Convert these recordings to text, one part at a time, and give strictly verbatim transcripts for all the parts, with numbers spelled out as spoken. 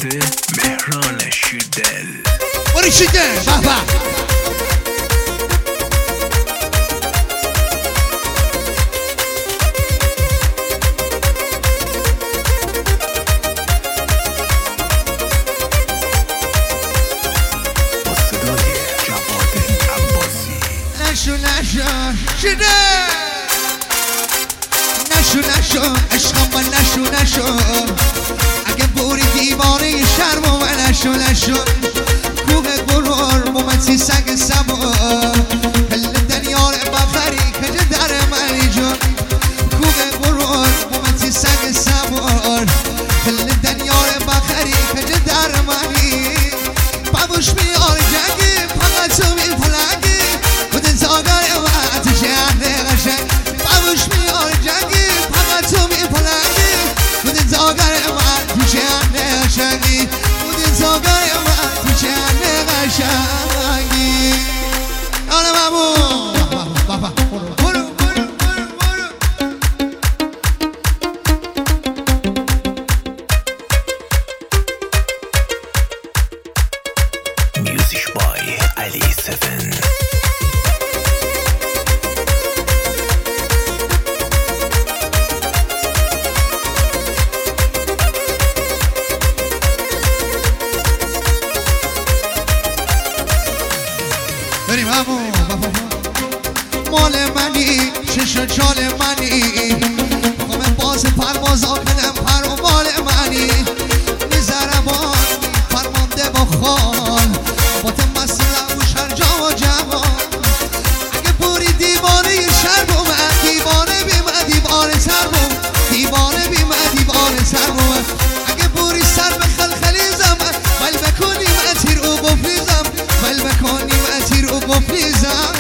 مهران شیردل. باری شیردل بابا با صدای جواد عباسی. نشو نشو شیردل نشو نشو عشقم من نشو نشو اگه بوری دیوانه شرم و نشو نشو کوه گرور بومتی سگ سبا کل دنیار بخری کج در منی جون کوه گرور بومتی سگ سبا کل دنیار بخری کج در منی بابوش میار جنگی فقط تو می پلنگی بودن زاگر وقت شهر قشنگ بابوش میار جنگی فقط تو می پلنگی بودن زاگر وقت شهر قشنگی بودن زاگر وقت شهر قشنگی آره بابو بابا برو برو برو برو Music by Ali Seven. بریم همون مال منی شش و چال منی خواهم باز پرواز آکنم پر و مال منی میزربان فرمانده با خال باتم مسئله و شرجا و جوان اگه پوری دیوانه شر بوم دیوانه بیم دیوانه سر بوم دیوانه بیم دیوانه سر بوم اگه پوری سر به خلخلیزم بل بکنیم اتیر او بفریزم بل بکنیم اتیر او بفریزم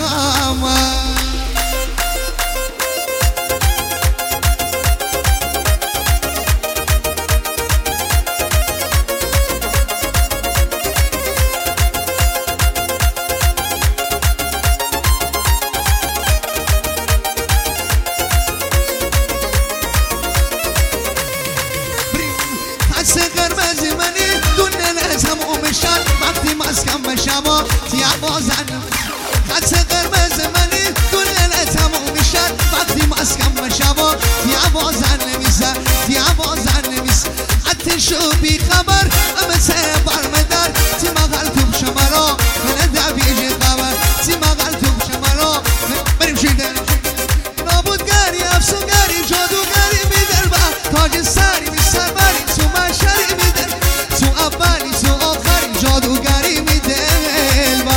حس قرمز منی دونه لازم اومشن وقتی مسکم بشم تیا بازن حس قرمز منی دونه لازم اومشن وقتی مسکم بشم تیا بازن نمیسه تیا بازن نمیسه اتشو بی خبر اما سر برمدر تی مغل توب شمارا من دبیج خبر تی مغل توب شمارا بریم شیدن نابودگری افسونگری جادوگری میدر با تاج سری می سر بری تو مشری میدر تو اولی تو آخری جادوگری میدر با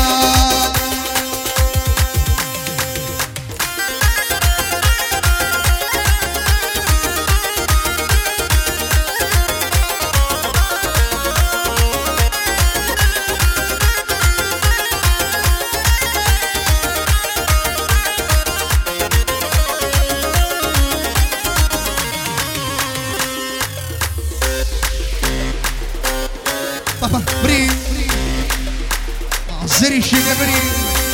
بابا بریم زری شده بریم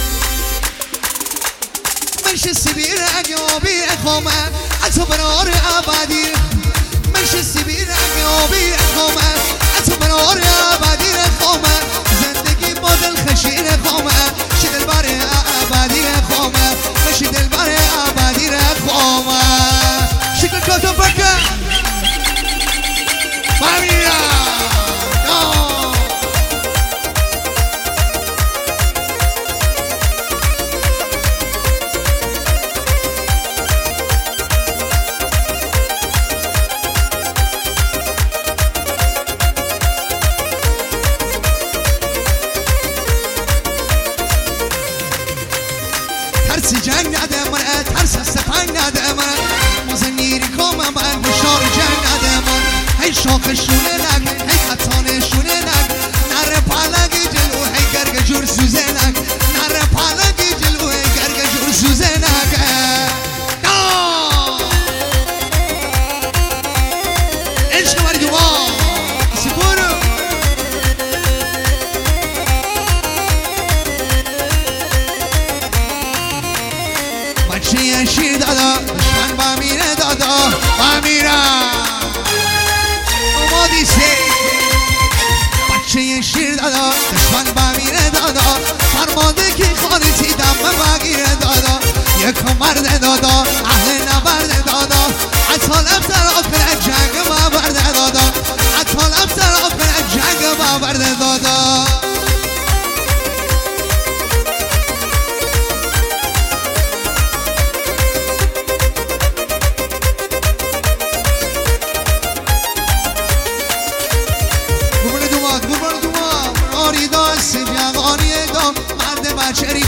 منش سبیر اگیابی خوامه اتو برار عبادی منش سبیر اگیابی خوامه اتو برار عبادی خوامه زندگی با دل خشیر خوامه شدل بار عبادی خوامه مشدل بار عبادی خوامه شکل کاتو بکن فامیلا ترس جنگ نده من ترس سفنگ نده من مزنیری کام من بشار جنگ نده من هی شاخشونه نگ هی خطانشونه نگ نره پالگی جلو هی گرگ جور سوزه نگ نره پالگی جلو هی گرگ جور سوزه نگ عشق باری دوام سپورو بچه شیر دادا دشمن با میره دادا با میره آمادی سی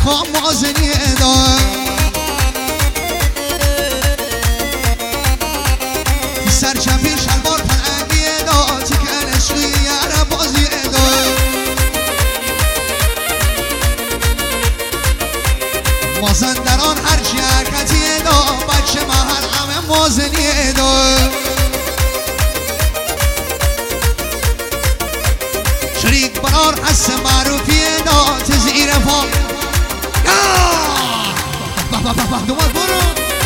خام مازنی دار سرچپی شلوار پرنگی دار تکن سوی یار بازی دار مازندران هرچی حرکتی دار بچه محل همه مازنی دار شریک برار حس معروفی دار تزیر پا بابا بابا دومال برو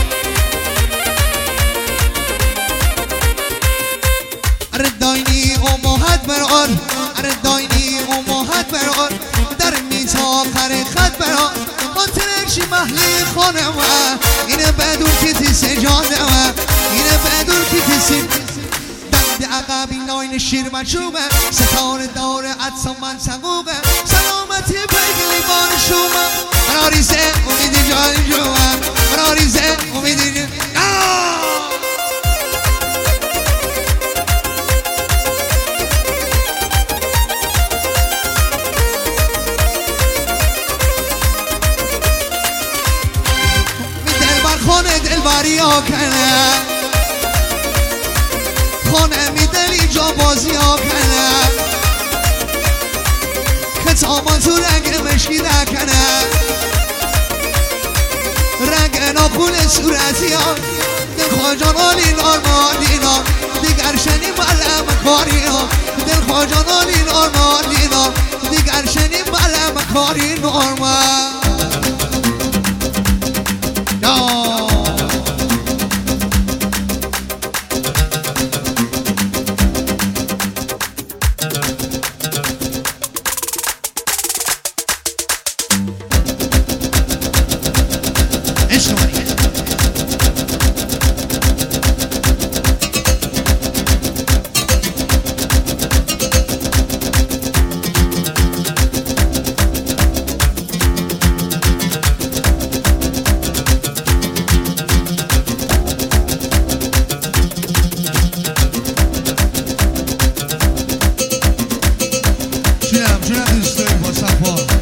اره داینی و ماهد برار اره داینی و ماهد برار در میتا آخر خط برار خاطرشی محلی خانه و اینه بدون که تیسه جانه و اینه بدون که تیسه دند عقبی ناین شیر مچوبه ستاره داره عدسا من سقوبه سلامتی پیگلی بان شومه مناریزه امیدی جانی جومه مناریزه امیدی جانی خانه دلبری ها کنه خانه می دلی جا بازی ها کنه کتامان تو رنگ مشکی نکنه رنگ ناخون صورتی ها دل خواجان آلی نارمالی نا دیگر شنی ملم کاری ها دل خواجان آلی نارمالی نا دیگر شنی ملم کاری نارمال جونم جونم دوست داریم با صفا